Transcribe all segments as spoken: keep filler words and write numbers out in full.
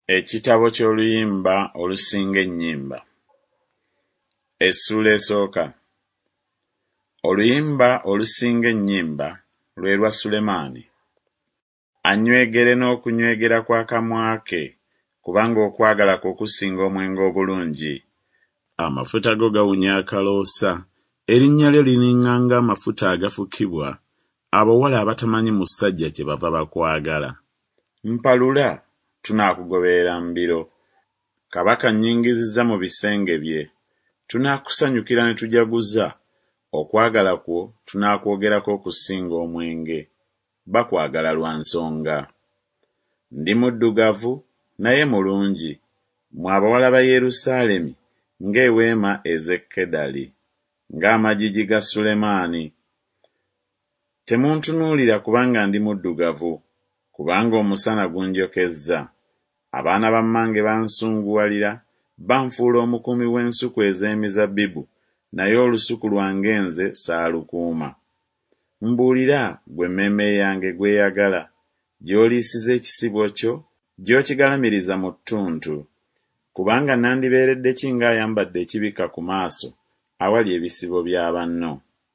Ekitabo ky'oluyimba olusinga ennyimba. Essula esooka. Oluyimba olusinga ennyimba lwe lwa Sulemaani. Annywegere n'okunywegera kw'akamwa ke, kubanga okwagala kwe kusinga omwenge obulungi. Amafuta go gawunya akaloosa, erinnya lyo liriŋŋanga amafuta agafukibwa abawala abatamanyi musajja kye bava bakwagala. Mpalula, tunaakugoberera mbiro. Kabaka nnyingizizza mu bisenge bye. Tunaakusanyukira ne tujaguza. Okwagala kwo tunaakwogerako okusinga omwenge. Bakwagala lwa nsonga. Ndi muddugavu naye mulungi, mmwe abawala ba Yerusaalemi, ng'eweema ez'e Kedali, ng'amagigi ga Sulemaani. Temuntunuulira kubanga ndi muddugavu, kubanga omusana gunjokezza. Abaana ba mmange bansunguwalira, banfuula omukuumi w'ensuku ez'emizabbibu, naye olusuku lwange nze saalukuuma. Mbuulira, ggwe emmeeme yange gweyagala, gy'oliisiza ekisibo kyo, gy'okigalamiriza mu ttuntu. Kubanga nandibeeredde ki ng'ayambadde ekibikka ku maaso awali ebisibo bya banno.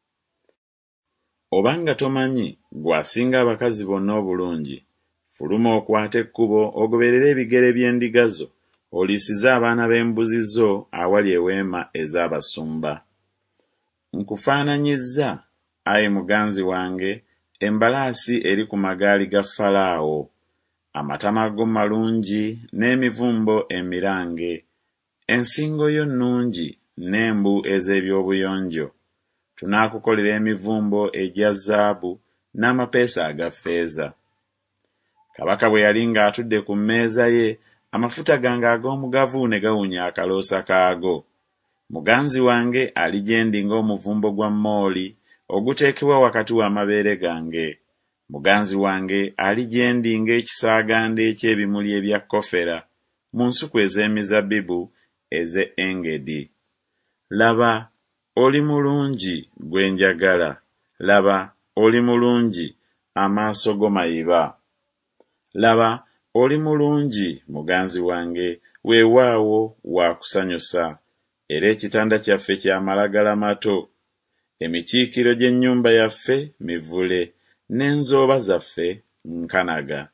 Obanga tomanyi, gw'asinga abakazi bonna obulungi, fuluma okwate ekkubo ogoberere ebigere by'endiga zo, oliisize abaana b'embuzi zo awali eweema ez'abasumba. Nkufaananyizza, ayi muganzi wange, embalaasi eri ku magaali ga Falaawo, amatama go malungi n'emivumbo emirange, ensingo yo nnungi n'embu ez'ebyobuyonjo. Tunaakukolera emivumbo egya zaabu n'amapeesa aga ffeeza. Kabaka bwe yali ng'atudde ku mmeeza ye, amafuta gange ag'omugavu ne gawunya akaloosa kaago. Muganzi wange ali gye ndi ng'omuvumbo gwa mooli oguteekebwa wakati w'amabeere gange. Muganzi wange ali gye ndi ng'ekisaaganda eky'ebimuli ebya kofera mu nsuku ez'emizabbibu ez'e Engedi. Laba, oli mulungi gwe njagala. Laba, oli mulungi, amaaso go mayiba. Laba, oli mulungi muganzi wange, weewaawo wa kusanyusa, era ekitanda kyaffe kya malagala mato, emikiikiro gy'ennyumba yaffe mivule, n'enzooba zaffe nkanaga.